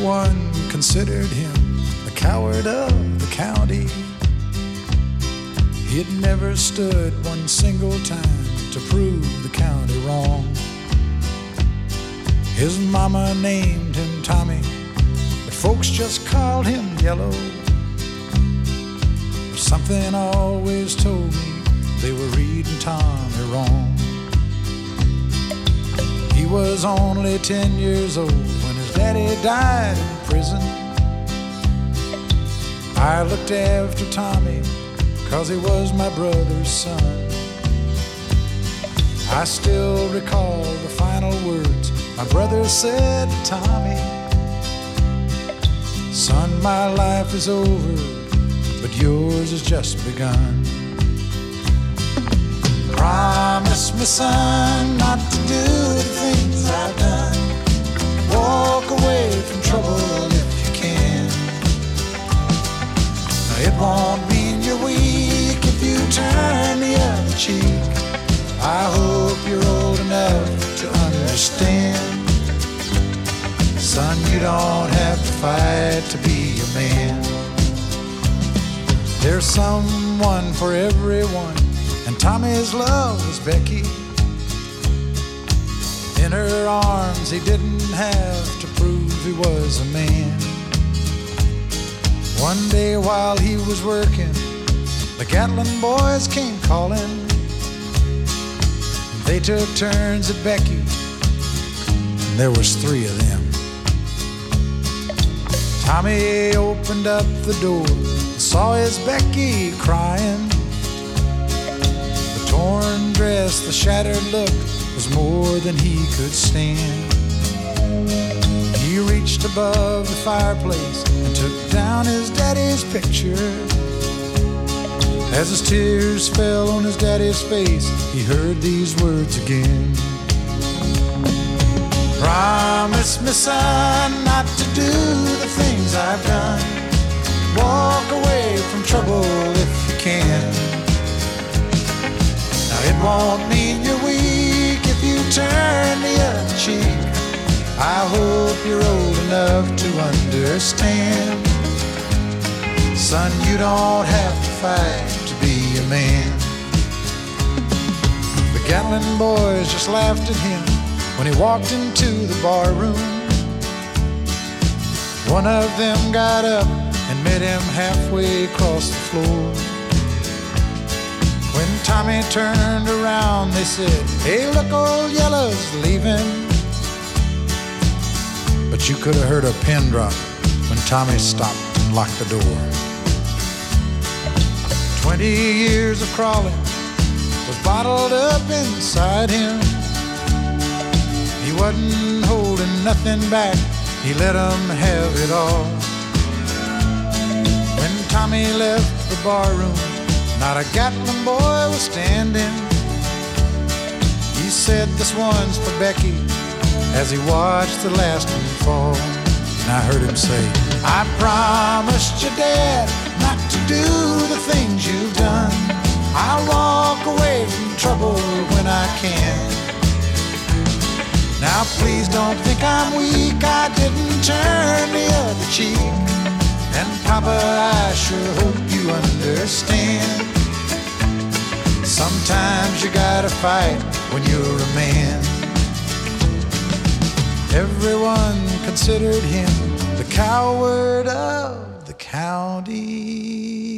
Everyone considered him the coward of the county. He had never stood one single time to prove the county wrong. His mama named him Tommy, but folks just called him Yellow. But something always told me they were reading Tommy wrong. He was only 10 years old when his daddy died in prison. I looked after Tommy 'cause he was my brother's son. I still recall the final words my brother said to Tommy. Son, my life is over, but yours has just begun. Promise me, son, not to do the things I've done. Walk away from trouble if you can. Now, it won't mean you're weak if you turn the other cheek. I hope you're old enough to understand. Son, you don't have to fight to be a man. There's someone for everyone, and Tommy's love was Becky. In her arms he didn't have to prove he was a man. One day while he was working, the Gatlin boys came calling. They took turns at Becky, and there was 3 of them. Tommy opened up the door and saw his Becky crying. The torn dress, the shattered look was more than he could stand. He reached above the fireplace and took down his daddy's picture. As his tears fell on his daddy's face, he heard these words again. Promise me, son, not to do the things I've done. Walk away from trouble if you can. Now, it won't mean you're weak if you turn the other cheek. I hope you're old enough to understand. Son, you don't have to fight to be a man. The Gatlin boys just laughed at him when he walked into the bar room. One of them got up and met him halfway across the floor. When Tommy turned around, they said, "Hey, look, old Yellow's leaving." But you could have heard a pin drop when Tommy stopped and locked the door. 20 years of crawling was bottled up inside him. He wasn't holding nothing back, he let 'em have it all. When Tommy left the barroom, not a Gatlin boy was standing. He said, "This one's for Becky," as he watched the last one fall. And I heard him say, "I promised your dad not to do the things you've done. I'll walk away from trouble when I can. Now please don't think I'm weak, I didn't turn the other cheek. And Papa, I sure hope you understand. Sometimes you gotta fight when you're a man." Everyone considered him the coward of the county.